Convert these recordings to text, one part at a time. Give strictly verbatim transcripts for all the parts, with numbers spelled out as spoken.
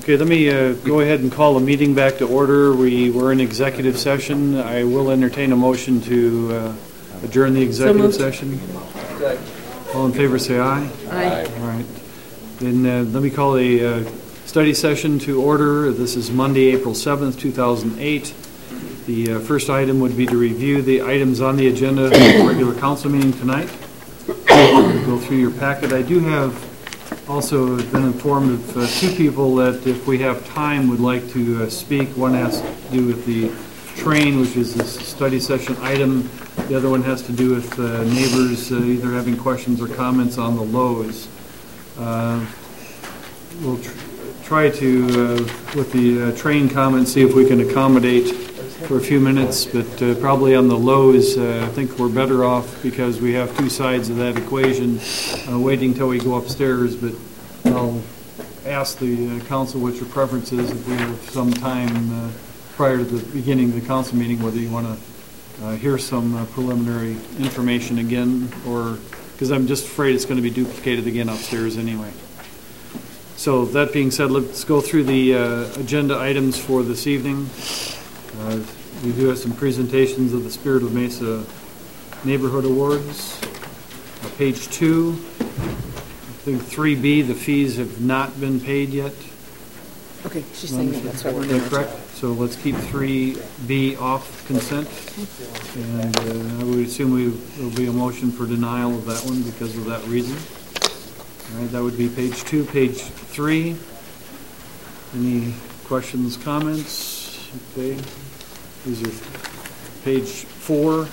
Okay, let me uh, go ahead and call the meeting back to order. We were in executive session. I will entertain a motion to uh, adjourn the executive So session. All in favor, say aye. Aye. All right. Then uh, let me call a uh, study session to order. This is Monday, April seventh, two thousand eight. The uh, first item would be to review the items on the agenda for the regular council meeting tonight. Go through your packet. I do have also been informed of uh, two people that if we have time would like to uh, speak. One has to do with the train, which is a study session item. The other one has to do with uh, neighbors uh, either having questions or comments on the Lowe's. Uh, we'll tr try to, uh, with the uh, train comment, see if we can accommodate for a few minutes, but uh, probably on the Lowe's, uh, I think we're better off because we have two sides of that equation, uh, waiting till we go upstairs, but I'll ask the uh, council what your preference is if we have some time uh, prior to the beginning of the council meeting, whether you want to uh, hear some uh, preliminary information again, or because I'm just afraid it's going to be duplicated again upstairs anyway. So that being said, let's go through the uh, agenda items for this evening. Uh, we do have some presentations of the Spirit of Mesa Neighborhood Awards. Uh, page two, I think three B, the fees have not been paid yet. Okay, she's saying that, that's what we're Is going that to correct? So let's keep three B off consent. And uh, I would assume we, there will be a motion for denial of that one because of that reason. All right, that would be page two. Page three, any questions, comments? Okay, these are page four.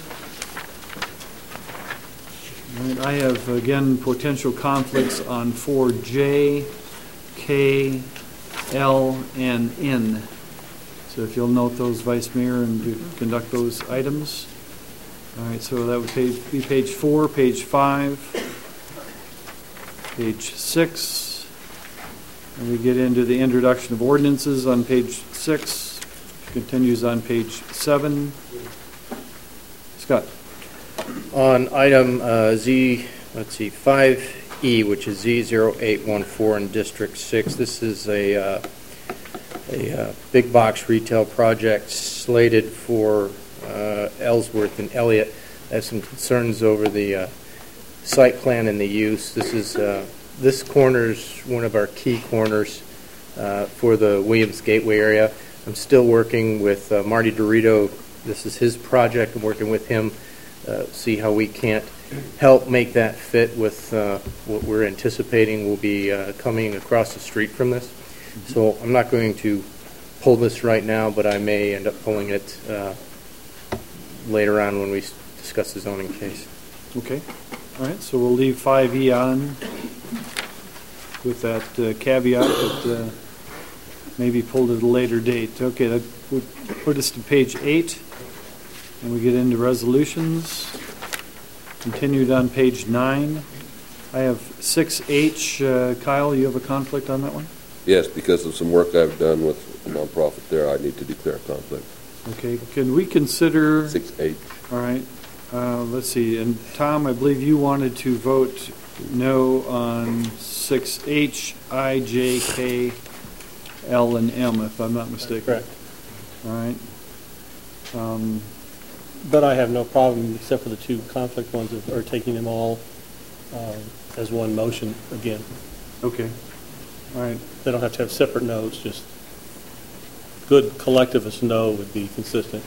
All right, I have again potential conflicts on four J, K, L, and N. So if you'll note those, Vice Mayor, and do conduct those items. All right, so that would be page four, page five, page six, and we get into the introduction of ordinances on page six. Continues on page seven. Scott. On item uh, Z, let's see, five E, which is Z zero eight one four in District six, this is a, uh, a uh, big box retail project slated for uh, Ellsworth and Elliott. I have some concerns over the uh, site plan and the use. This is uh, this corner is one of our key corners uh, for the Williams Gateway area. I'm still working with uh, Marty Dorito. This is his project. I'm working with him, uh, see how we can't help make that fit with uh, what we're anticipating will be uh, coming across the street from this. Mm-hmm. So I'm not going to pull this right now, but I may end up pulling it uh, later on when we discuss the zoning case. Okay. All right. So we'll leave five E on with that uh, caveat that uh, maybe pulled at a later date. Okay, that would put us to page eight, and we get into resolutions. Continued on page nine. I have six H. Uh, Kyle, you have a conflict on that one? Yes, because of some work I've done with a nonprofit there, I need to declare a conflict. Okay, can we consider... six H. All right. Uh, let's see. And Tom, I believe you wanted to vote no on six H, I, J, K, L, and M, if I'm not mistaken. Correct. All right. Um, But I have no problem, except for the two conflict ones, of, or taking them all uh, as one motion again. okay. All right. They don't have to have separate notes, just good collectivist no would be consistent.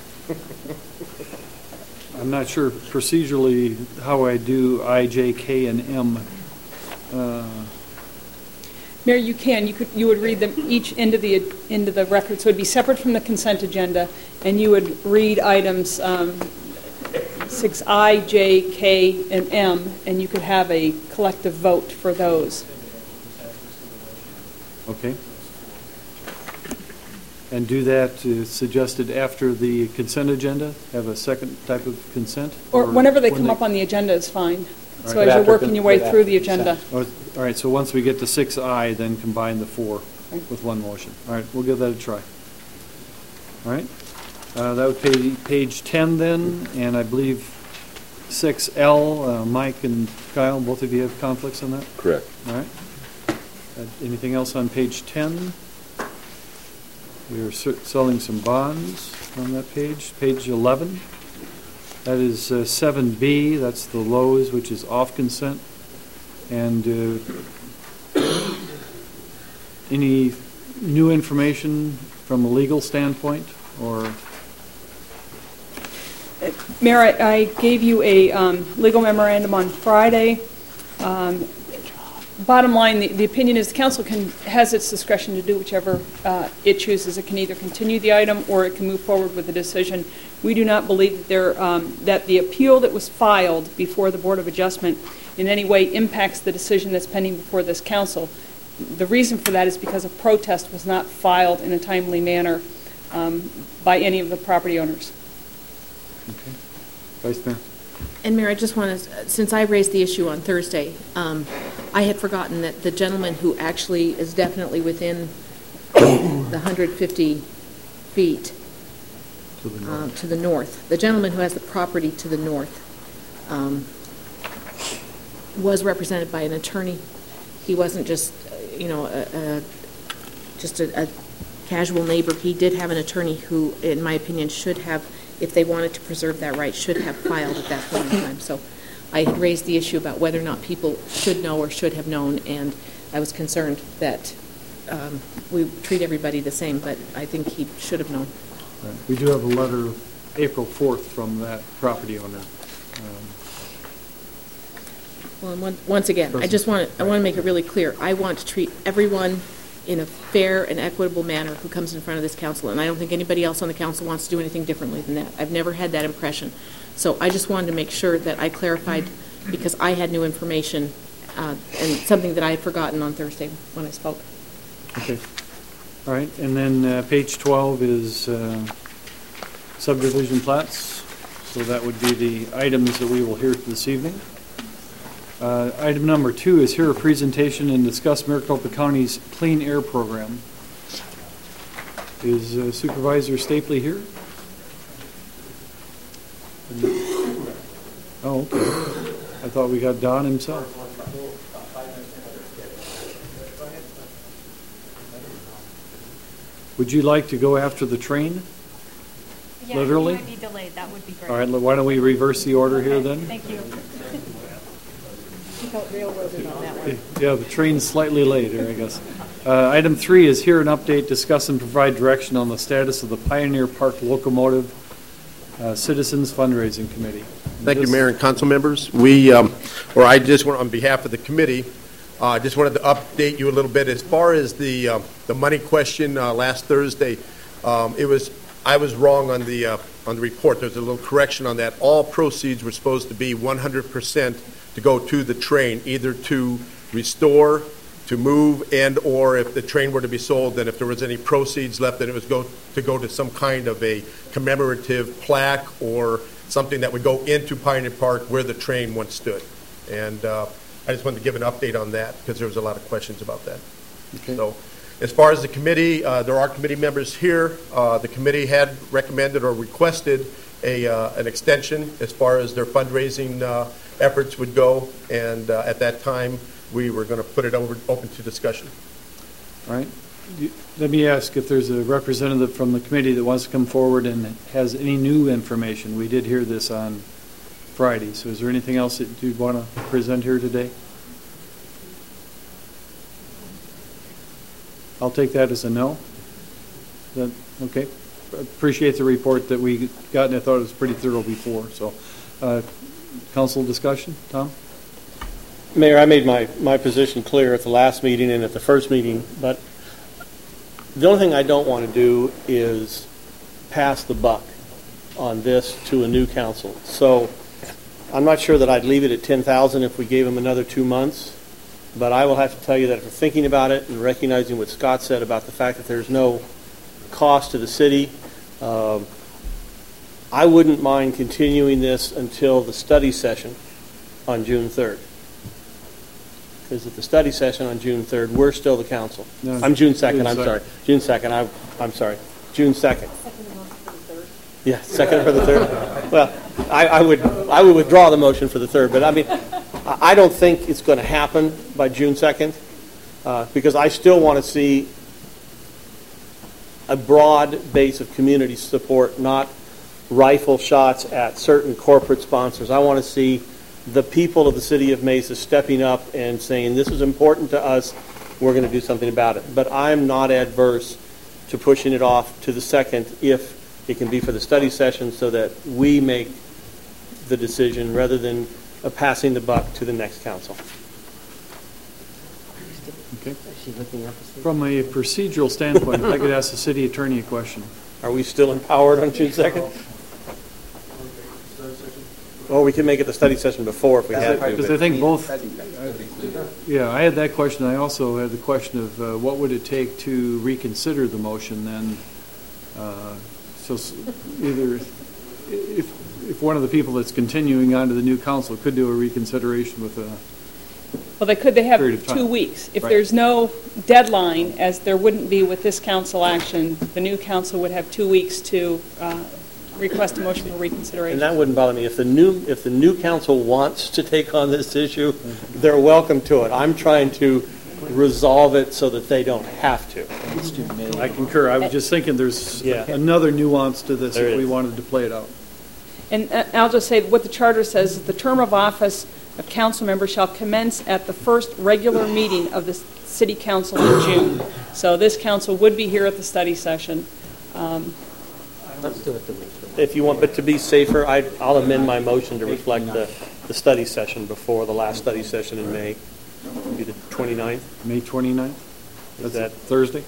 I'm not sure procedurally how I do I, J, K, and M. Uh, Mayor, you can. You could. You would read them each into the into the record, so it would be separate from the consent agenda, and you would read items um, six I, J, K, and M, and you could have a collective vote for those. okay. And do that uh, suggested after the consent agenda? Have a second type of consent? Or, whenever they when come they, up on the agenda is fine. All So right. as you're After working con- your way right through the after agenda. Oh, all right, so once we get to six I, then combine the four with one motion. All right, we'll give that a try. All right. Uh, that would be page ten then, and I believe six L, uh, Mike and Kyle, both of you have conflicts on that? Correct. All right. Uh, anything else on page ten? We are ser- selling some bonds on that page, page eleven. That is uh, seven B, that's the Lowe's, which is off consent. And uh, any new information from a legal standpoint, or? Mayor, I I gave you a um, legal memorandum on Friday. Um, Bottom line, the, the opinion is the council can, has its discretion to do whichever uh, it chooses. It can either continue the item or it can move forward with the decision. We do not believe that, there, um, that the appeal that was filed before the Board of Adjustment in any way impacts the decision that's pending before this council. The reason for that is because a protest was not filed in a timely manner um, by any of the property owners. Okay. Vice Mayor. And Mayor, I just want to, since I raised the issue on Thursday, um, I had forgotten that the gentleman who actually is definitely within the one hundred fifty feet To the north. um, to the north, the gentleman who has the property to the north um, was represented by an attorney. He wasn't just, uh, you know, a, a, just a, a casual neighbor. He did have an attorney who, in my opinion, should have, if they wanted to preserve that right, should have filed at that point in time. So I had raised the issue about whether or not people should know or should have known, and I was concerned that um, we treat everybody the same, but I think he should have known. Right. We do have a letter April fourth from that property owner. Um, Well, and one, once again, I just want to, I want to make it really clear. I want to treat everyone in a fair and equitable manner who comes in front of this council, and I don't think anybody else on the council wants to do anything differently than that. I've never had that impression. So I just wanted to make sure that I clarified, because I had new information uh, and something that I had forgotten on Thursday when I spoke. Okay. All right. And then uh, page twelve is uh, subdivision plats. So that would be the items that we will hear this evening. Uh, Item number two is hear a presentation and discuss Maricopa County's Clean Air Program. Is uh, Supervisor Stapley here? Oh, okay. I thought we got Don himself. Would you like to go after the train? Yeah, Literally? if you might be delayed, that would be great. All right, why don't we reverse the order here Okay, then? Thank you. He felt railroaded on that one. Yeah, the train's slightly late here, I guess. Uh, Item three is hear an update, discuss and provide direction on the status of the Pioneer Park Locomotive uh, Citizens Fundraising Committee. Thank you, This- Mayor and council members. We, um, or I just want, on behalf of the committee, I uh, just wanted to update you a little bit. As far as the uh, the money question uh, last Thursday, um, it was, I was wrong on the, uh, on the report. There's a little correction on that. All proceeds were supposed to be one hundred percent to go to the train, either to restore, to move, and or if the train were to be sold, then if there was any proceeds left, then it was go to go to some kind of a commemorative plaque or something that would go into Pioneer Park where the train once stood. And uh, I just wanted to give an update on that because there was a lot of questions about that. Okay. So as far as the committee, uh, there are committee members here. Uh, the committee had recommended or requested a, uh, an extension as far as their fundraising uh, efforts would go, and uh, at that time, we were going to put it over, open to discussion. All right. You- Let me ask if there's a representative from the committee that wants to come forward and has any new information. We did hear this on Friday, so is there anything else that you'd want to present here today? I'll take that as a no. That, okay. Appreciate the report that we got, and I thought it was pretty thorough before. So, uh, council discussion, Tom? Mayor, I made my, my position clear at the last meeting and at the first meeting, but the only thing I don't want to do is pass the buck on this to a new council. So I'm not sure that I'd leave it at ten thousand if we gave them another two months, but I will have to tell you that after thinking about it and recognizing what Scott said about the fact that there's no cost to the city, um, I wouldn't mind continuing this until the study session on June third. Because at the study session on June third, we're still the council. No, I'm June second, I'm June sorry. second. June second, I'm, I'm sorry. June second. Yeah, second for the third. Well, I, I would, I would withdraw the motion for the third, but I mean, I I don't think it's going to happen by June second, uh, because I still want to see a broad base of community support, not rifle shots at certain corporate sponsors. I want to see the people of the city of Mesa stepping up and saying, this is important to us, we're going to do something about it. But I'm not adverse to pushing it off to the second if it can be for the study session so that we make the decision rather than uh, passing the buck to the next council. Okay. From a procedural standpoint, if I could ask the city attorney a question. Are we still empowered on June second? Well, we can make it the study session before if we had to. Because I think both, yeah, I had that question. I also had the question of uh, what would it take to reconsider the motion then? Uh, so s- either if, if one of the people that's continuing on to the new council could do a reconsideration with a, Well, they could, they have Period of time. two weeks. If Right. there's no deadline, as there wouldn't be with this council action, the new council would have two weeks to uh, request a motion for reconsideration. And that wouldn't bother me. If the new, if the new council wants to take on this issue, they're welcome to it. I'm trying to resolve it so that they don't have to. I concur. I was just thinking there's Yeah. another nuance to this There if we is. wanted to play it out. And uh, I'll just say, what the charter says, is the term of office of council members shall commence at the first regular meeting of the city council in June. So this council would be here at the study session. Um, Let's do it the week. If you want, but to be safer, I, I'll amend my motion to reflect the, the study session before the last study session in May. Be the twenty-ninth. May twenty-ninth? Is That's that- Thursday?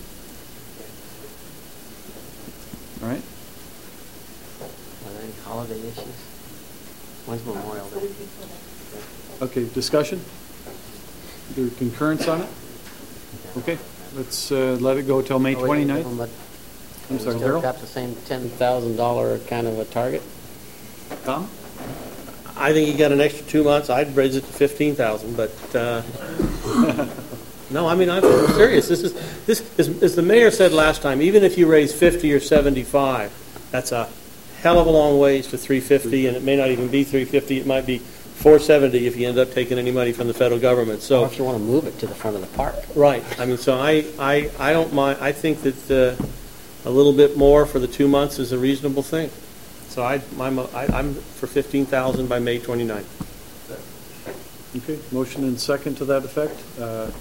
All right. Are there any holiday issues? When's Memorial Day? Okay, discussion? Your concurrence on it? Okay, let's uh, let it go till May Are we gonna give twenty-ninth. them a- I'm sorry, Still Darrell? got the same ten thousand dollar kind of a target? Tom? I think you got an extra two months. I'd raise it to fifteen thousand, but, uh, no, I mean, I'm serious. This is, this, as, as the mayor said last time, even if you raise fifty or seventy-five, that's a hell of a long ways to three fifty, and it may not even be three fifty. It might be four seventy if you end up taking any money from the federal government. Or So, if you want to move it to the front of the park? right. I mean, so I, I, I don't mind. I think that, uh, a little bit more for the two months is a reasonable thing. So I, my, mo- I, I'm for fifteen thousand by May twenty-ninth. Okay, motion and second to that effect. Uh,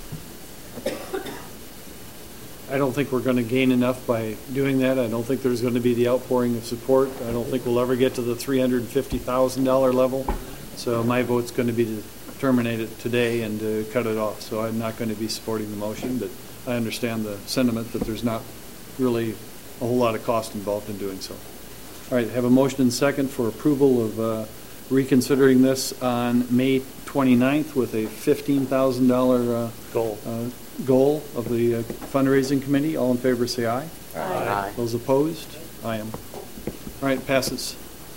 I don't think we're going to gain enough by doing that. I don't think there's going to be the outpouring of support. I don't think we'll ever get to the three hundred fifty thousand dollars level. So my vote's going to be to terminate it today and to cut it off. So I'm not going to be supporting the motion, but I understand the sentiment that there's not really a whole lot of cost involved in doing so. All right, have a motion and second for approval of uh, reconsidering this on May twenty-ninth with a fifteen thousand dollars uh, Goal. uh, goal of the uh, fundraising committee. All in favor, say aye. Aye. Those opposed? I am. All right, passes.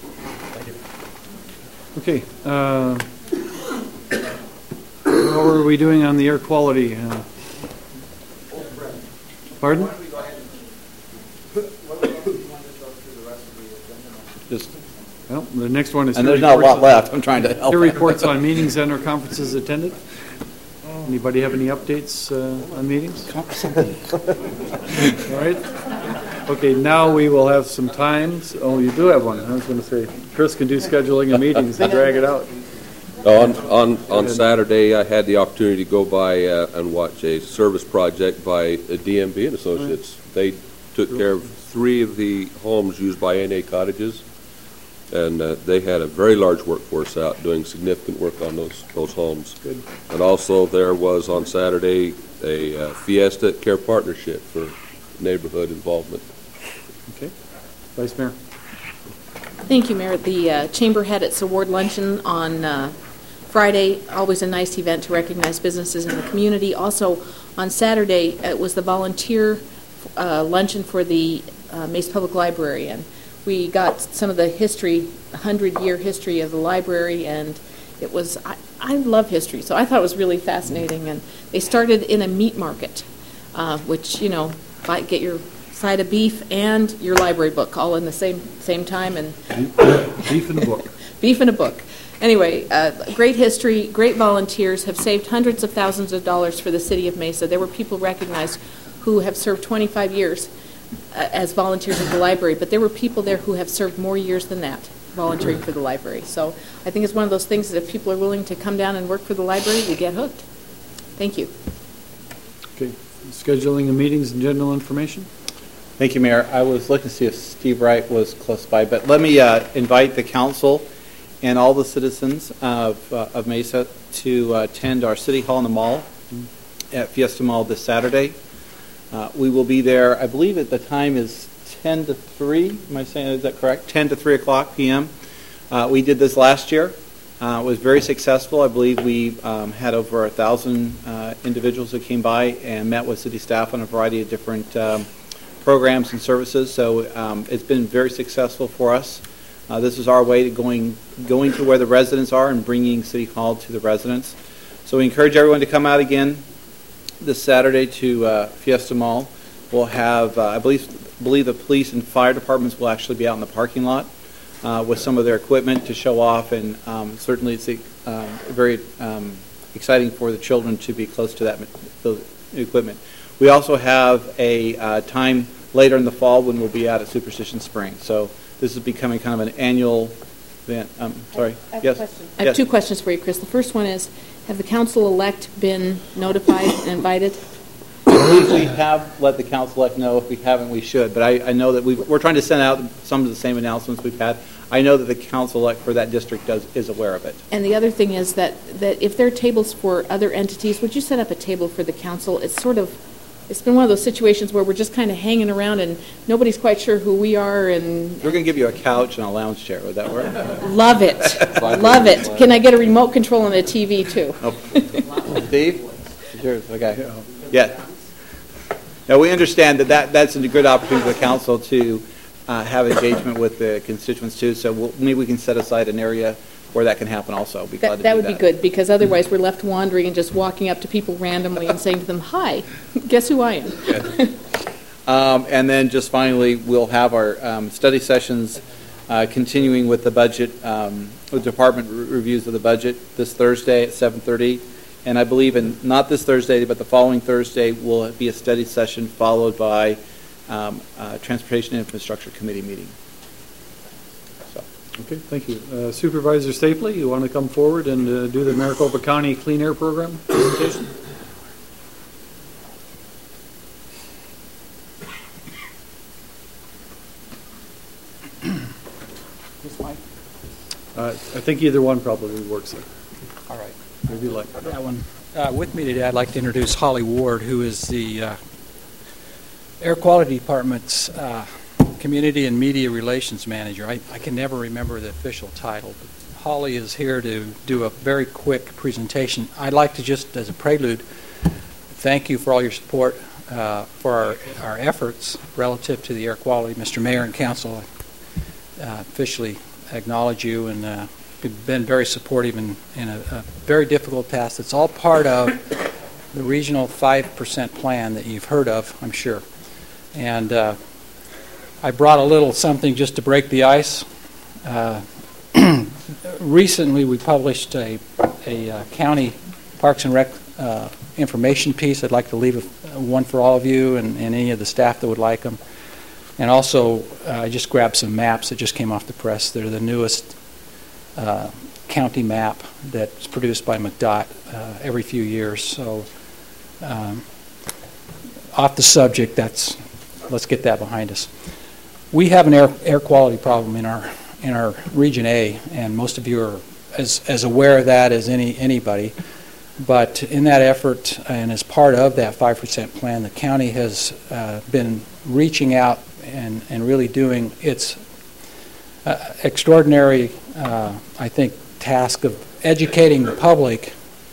Okay. uh, How are we doing on the air quality? uh, Pardon? Just, Well, the next one is. and here there's not a reports lot on- left. I'm trying to help. Here reports on meetings and or conferences attended. Anybody have any updates uh, on meetings? All right. Okay, now we will have some times. Oh, you do have one. I was going to say, Chris can do scheduling of meetings and drag it out. On, on, on Saturday, I had the opportunity to go by uh, and watch a service project by uh, D M B and Associates. They took care of three of the homes used by N A cottages, and uh, they had a very large workforce out doing significant work on those, those homes. Good. And also, there was on Saturday a uh, Fiesta Care Partnership for neighborhood involvement. Okay. Vice Mayor. Thank you, Mayor. The uh, Chamber had its award luncheon on uh, Friday, always a nice event to recognize businesses in the community. Also, on Saturday, it was the volunteer uh, luncheon for the uh, Mesa Public Library, and we got some of the history, hundred-year history of the library, and it was, I, I love history, so I thought it was really fascinating. And they started in a meat market, uh, which, you know, buy, get your side of beef and your library book all in the same same time, and Beef in the book. beef in a book. Anyway, uh, great history, great volunteers, have saved hundreds of thousands of dollars for the city of Mesa. There were people recognized who have served twenty-five years uh, as volunteers at the library, but there were people there who have served more years than that volunteering for the library. So I think it's one of those things that if people are willing to come down and work for the library, you get hooked. Thank you. Okay, scheduling of meetings and general information. Thank you, Mayor. I was looking to see if Steve Wright was close by, but let me uh, invite the council and all the citizens of, uh, of Mesa to uh, attend our City Hall in the Mall at Fiesta Mall this Saturday. Uh, we will be there, I believe at the time is ten to three, am I saying, is that correct? ten to three o'clock p m Uh, we did this last year. Uh, it was very successful. I believe we um, had over a thousand uh, individuals that came by and met with city staff on a variety of different um, programs and services. So um, it's been very successful for us. Uh, this is our way to going going to where the residents are and bringing City Hall to the residents. So we encourage everyone to come out again this Saturday to uh, Fiesta Mall. We'll have, uh, I believe, believe the police and fire departments will actually be out in the parking lot uh, with some of their equipment to show off, and um, certainly it's uh, very um, exciting for the children to be close to that those equipment. We also have a uh, time later in the fall when we'll be out at Superstition Springs. So this is becoming kind of an annual event. Um, sorry. I have yes. a question. I yes. have two questions for you, Chris. The first one is, have the council-elect been notified and invited? We have let the council-elect know. If we haven't, we should. But I, I know that we've, we're trying to send out some of the same announcements we've had. I know that the council-elect for that district does is aware of it. And the other thing is that, that if there are tables for other entities, would you set up a table for the council? It's sort of, it's been one of those situations where we're just kind of hanging around and nobody's quite sure who we are. And we're going to give you a couch and a lounge chair. Would that work? Love it. Love it. Can I get a remote control and a T V too? Oh. Steve? It's yours. Okay. Yeah. Now, we understand that, that that's a good opportunity for the council to uh, have engagement with the constituents too. So we'll, maybe we can set aside an area where that can happen also. Be glad That, to that do would that. be good, because otherwise we're left wandering and just walking up to people randomly and saying to them, hi, guess who I am? um, and then just finally, we'll have our um, study sessions uh, continuing with the budget, um, with department re- reviews of the budget this Thursday at seven thirty. And I believe in not this Thursday, but the following Thursday will be a study session followed by um, uh, Transportation and Infrastructure Committee meeting. So. Okay, thank you. Uh, Supervisor Stapley, you want to come forward and uh, do the Maricopa County Clean Air Program presentation? This mic? Uh, I think either one probably works there. All right. Maybe like That one. Uh, with me today, I'd like to introduce Holly Ward, who is the uh, Air Quality Department's uh, Community and Media Relations Manager. I, I can never remember the official title, but Holly is here to do a very quick presentation. I'd like to just, as a prelude, thank you for all your support uh, for our, our efforts relative to the air quality. Mister Mayor and Council, I uh, officially acknowledge you, and uh, you've been very supportive in, in a, a very difficult task. It's all part of the regional five percent plan that you've heard of, I'm sure. And uh, I brought a little something just to break the ice. Uh, recently, we published a, a uh, county Parks and Rec uh, information piece. I'd like to leave a, one for all of you and, and any of the staff that would like them. And also, uh, I just grabbed some maps that just came off the press. They're the newest uh, county map that's produced by McDOT uh, every few years. So, um, off the subject, that's let's get that behind us. We have an air air quality problem in our in our Region A, and most of you are as as aware of that as any anybody. But in that effort, and as part of that five percent plan, the county has uh, been reaching out and, and really doing its uh, extraordinary, uh, I think, task of educating the public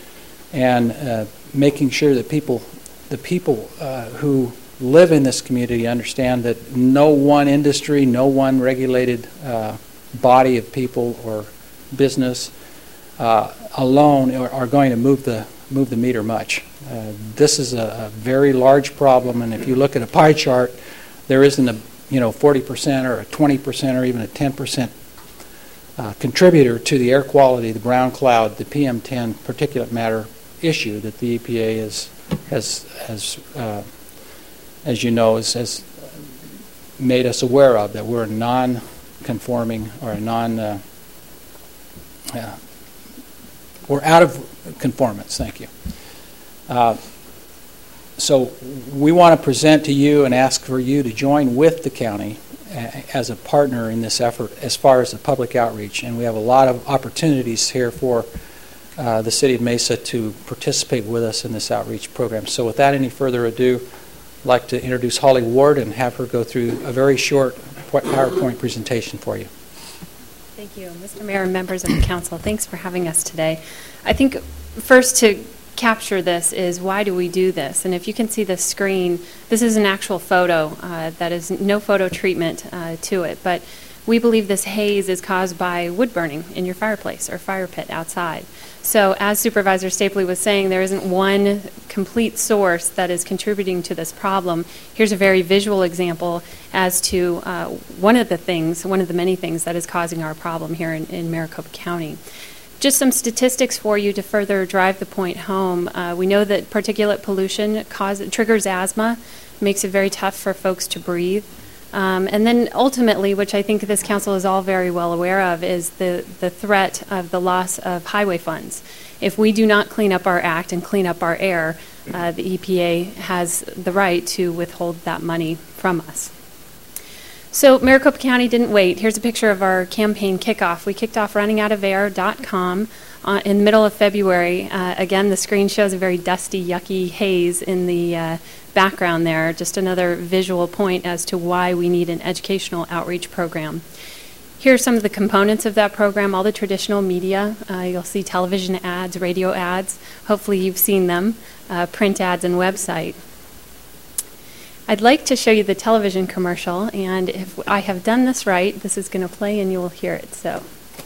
and uh, making sure that people, the people uh, who live in this community understand that no one industry, no one regulated uh, body of people or business uh, alone are, are going to move the move the meter much. Uh, this is a, a very large problem, and if you look at a pie chart, there isn't a you know forty percent or a twenty percent or even a ten percent uh, contributor to the air quality, the brown cloud, the P M ten particulate matter issue that the E P A is has has uh, as you know, has, has made us aware of, that we're a non-conforming or a non, uh, uh, we're out of conformance, thank you. Uh, so we want to present to you and ask for you to join with the county as a partner in this effort as far as the public outreach. And we have a lot of opportunities here for uh, the City of Mesa to participate with us in this outreach program. So without any further ado, I'd like to introduce Holly Ward and have her go through a very short PowerPoint presentation for you. Thank you, Mister Mayor and members of the council. Thanks for having us today. I think first to capture this is why do we do this? And if you can see the screen, this is an actual photo uh, that is no photo treatment uh, to it, but we believe this haze is caused by wood burning in your fireplace or fire pit outside. So as Supervisor Stapley was saying, there isn't one complete source that is contributing to this problem. Here's a very visual example as to uh, one of the things, one of the many things that is causing our problem here in, in Maricopa County. Just some statistics for you to further drive the point home. Uh, we know that particulate pollution cause, triggers asthma, makes it very tough for folks to breathe. Um, and then ultimately, which I think this council is all very well aware of, is the, the threat of the loss of highway funds. If we do not clean up our act and clean up our air, uh, the E P A has the right to withhold that money from us. So Maricopa County didn't wait. Here's a picture of our campaign kickoff. We kicked off running out of air dot com uh, in the middle of February. Uh, again, the screen shows a very dusty, yucky haze in the uh, background there. Just another visual point as to why we need an educational outreach program. Here are some of the components of that program, all the traditional media. Uh, you'll see television ads, radio ads. Hopefully you've seen them, uh, print ads and website. I'd like to show you the television commercial, and if I have done this right, this is going to play and you will hear it. So.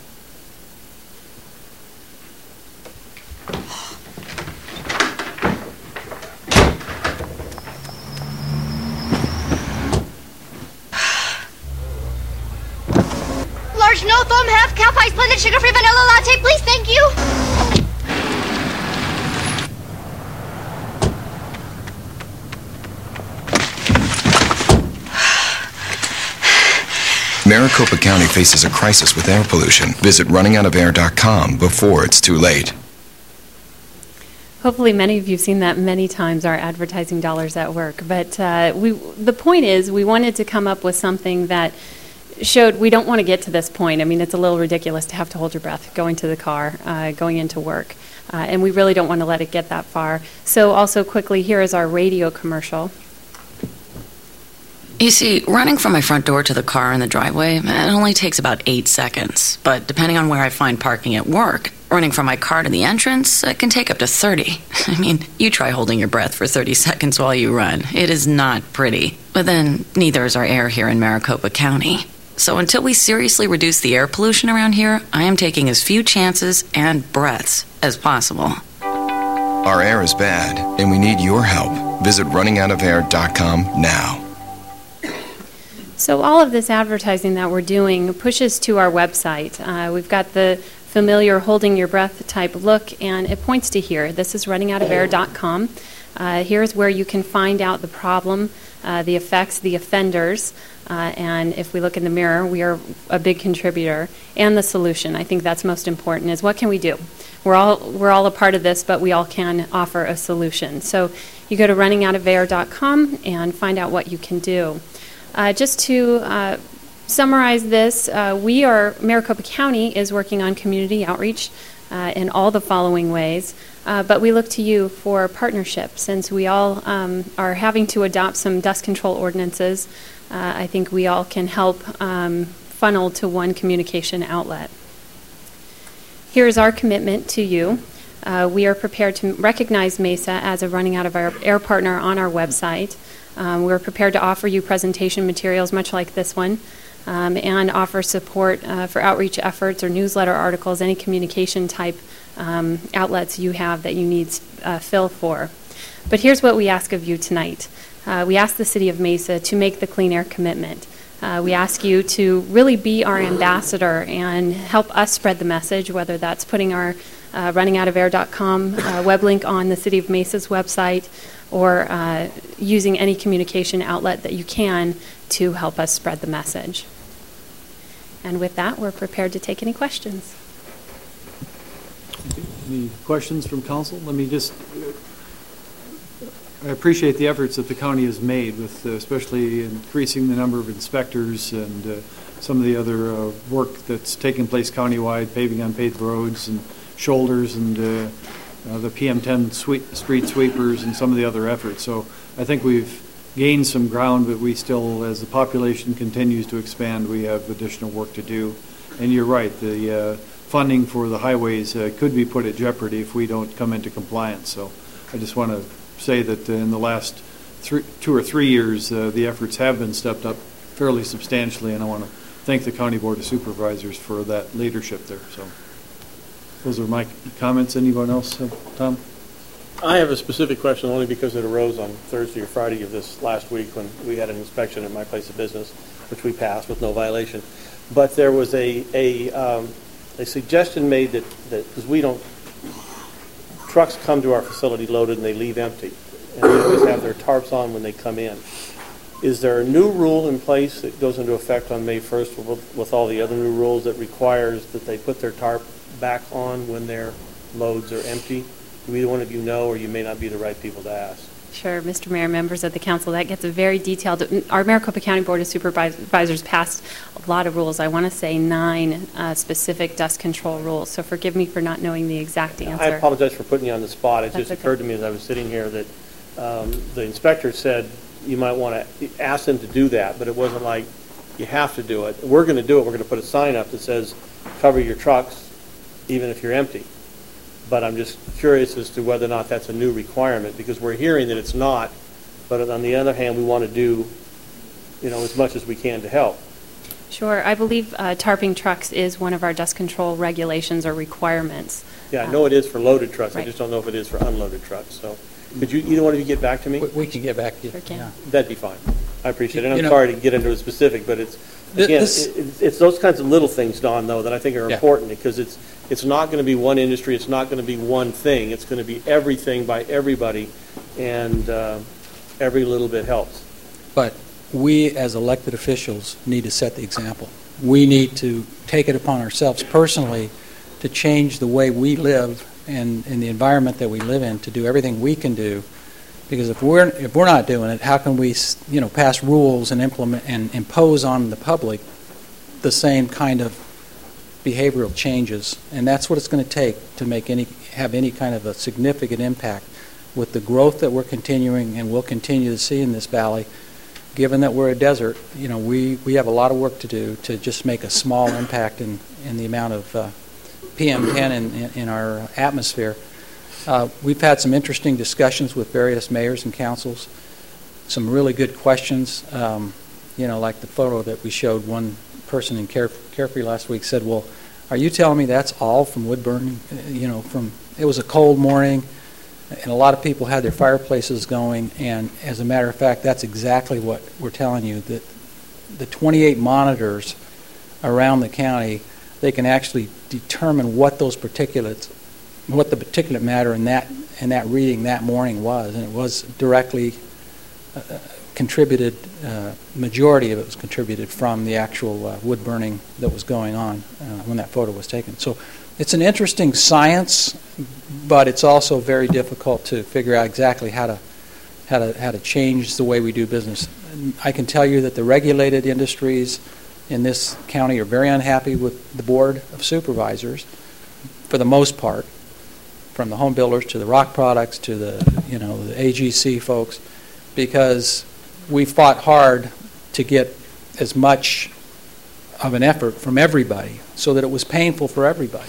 Large no foam, half cow pie, splendid sugar-free vanilla latte, please, thank you. Maricopa County faces a crisis with air pollution. Visit running out of air dot com before it's too late. Hopefully many of you have seen that many times, our advertising dollars at work. But uh, we, the point is we wanted to come up with something that showed we don't want to get to this point. I mean, it's a little ridiculous to have to hold your breath going to the car, uh, going into work. Uh, and we really don't want to let it get that far. So also quickly, here is our radio commercial. You see, running from my front door to the car in the driveway, it only takes about eight seconds. But depending on where I find parking at work, running from my car to the entrance, it can take up to thirty. I mean, you try holding your breath for thirty seconds while you run. It is not pretty. But then, neither is our air here in Maricopa County. So until we seriously reduce the air pollution around here, I am taking as few chances and breaths as possible. Our air is bad, and we need your help. Visit running out of air dot com now. So all of this advertising that we're doing pushes to our website. Uh, we've got the familiar holding your breath type look, and it points to here. This is running out of air dot com. Uh, here's where you can find out the problem, uh, the effects, the offenders, uh, and if we look in the mirror, we are a big contributor, and the solution. I think that's most important, is what can we do? We're all, we're all a part of this, but we all can offer a solution. So you go to running out of air dot com and find out what you can do. Uh, just to uh, summarize this, uh, we are, Maricopa County is working on community outreach uh, in all the following ways, uh, but we look to you for partnership. Since we all um, are having to adopt some dust control ordinances, uh, I think we all can help um, funnel to one communication outlet. Here's our commitment to you. Uh, we are prepared to recognize Mesa as a running out of our air partner on our website. Um, we're prepared to offer you presentation materials much like this one, um, and offer support uh, for outreach efforts or newsletter articles, any communication type um, outlets you have that you need uh, fill for. But here's what we ask of you tonight. Uh, we ask the City of Mesa to make the clean air commitment. Uh, we ask you to really be our ambassador and help us spread the message, whether that's putting our uh, running out of air dot com uh, web link on the City of Mesa's website, or uh, using any communication outlet that you can to help us spread the message. And with that, we're prepared to take any questions. Any questions from council? Let me just, I appreciate the efforts that the county has made with uh, especially increasing the number of inspectors and uh, some of the other uh, work that's taking place countywide, paving unpaved roads and shoulders and uh, uh, the P M ten sweep, street sweepers and some of the other efforts. So I think we've gained some ground, but we still, as the population continues to expand, we have additional work to do. And you're right, the uh, funding for the highways uh, could be put at jeopardy if we don't come into compliance. So I just want to say that in the last three, two or three years, uh, the efforts have been stepped up fairly substantially, and I want to thank the County Board of Supervisors for that leadership there. So those are my comments. Anyone else, uh, Tom? I have a specific question only because it arose on Thursday or Friday of this last week when we had an inspection at my place of business, which we passed with no violation. But there was a a, um, a suggestion made that that because we don't, trucks come to our facility loaded and they leave empty, and they always have their tarps on when they come in. Is there a new rule in place that goes into effect on May first with, with all the other new rules that requires that they put their tarp back on when their loads are empty? Do either one of you know, or you may not be the right people to ask? Sure, Mister Mayor, members of the council, that gets a very detailed, our Maricopa County Board of Supervisors passed a lot of rules. I want to say nine uh, specific dust control rules, so forgive me for not knowing the exact answer. I apologize for putting you on the spot. It That's just okay. occurred to me as I was sitting here that um, the inspector said you might want to ask them to do that, but it wasn't like you have to do it. We're going to do it. We're going to put a sign up that says cover your trucks even if you're empty. But I'm just curious as to whether or not that's a new requirement, because we're hearing that it's not, but on the other hand, we want to do, you know, as much as we can to help. Sure. I believe uh, tarping trucks is one of our dust control regulations or requirements. Yeah, I know it is for loaded trucks. Right. I just don't know if it is for unloaded trucks. So could you, either one of you get back to me? We, we can get back to you. Sure can. Yeah. That'd be fine. I appreciate it. And You I'm know- sorry to get into a specific, but it's, Th- again, this- it- it's it's those kinds of little things, Don, though, that I think are Yeah. important, because it's it's not going to be one industry, it's not going to be one thing, it's going to be everything by everybody, and uh, every little bit helps. But we, as elected officials, need to set the example. We need to take it upon ourselves personally to change the way we live and in the environment that we live in, to do everything we can do. Because if we're if we're not doing it, how can we, you know, pass rules and implement and impose on the public the same kind of behavioral changes? And that's what it's going to take to make any have any kind of a significant impact with the growth that we're continuing and will continue to see in this valley. Given that we're a desert, you know, we, we have a lot of work to do to just make a small impact in, in the amount of uh, P M ten in, in, in our atmosphere. Uh, we've had some interesting discussions with various mayors and councils, some really good questions. Um, you know, like the photo that we showed, one person in Care, Carefree last week said, well, are you telling me that's all from wood burning? Uh, You know, from it was a cold morning, and a lot of people had their fireplaces going, and as a matter of fact, that's exactly what we're telling you, that the twenty-eight monitors around the county, they can actually determine what those particulates, what the particulate matter in that in that reading that morning was, and it was directly uh, contributed, uh, majority of it was contributed from the actual uh, wood burning that was going on uh, when that photo was taken. So it's an interesting science, but it's also very difficult to figure out exactly how to how to how to change the way we do business. I can tell you that the regulated industries in this county are very unhappy with the Board of Supervisors for the most part, from the home builders to the rock products to the, you know, the A G C folks, because we fought hard to get as much of an effort from everybody so that it was painful for everybody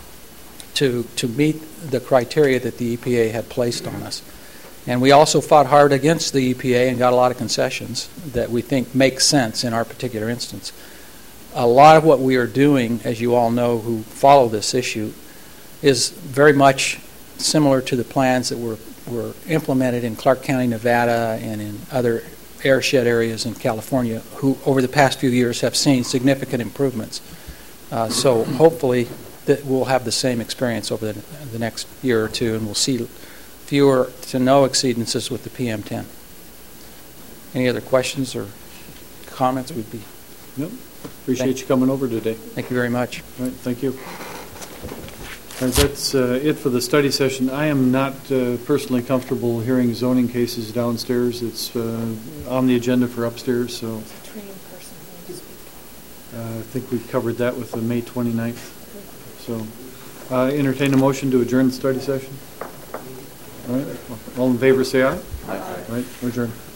to to meet the criteria that the E P A had placed on us. And we also fought hard against the E P A and got a lot of concessions that we think make sense in our particular instance. A lot of what we are doing, as you all know who follow this issue, is very much similar to the plans that were, were implemented in Clark County, Nevada, and in other airshed areas in California, who over the past few years have seen significant improvements. Uh, so hopefully that we'll have the same experience over the, the next year or two, and we'll see fewer to no exceedances with the P M ten. Any other questions or comments? We'd be. Nope. Appreciate you coming over today. Thank you very much. All right, thank you. And that's uh, it for the study session. I am not uh, personally comfortable hearing zoning cases downstairs. It's uh, on the agenda for upstairs, so uh, I think we've covered that with the May twenty-ninth. So uh, entertain a motion to adjourn the study session. All right, all in favor say aye. Aye. All right, adjourn.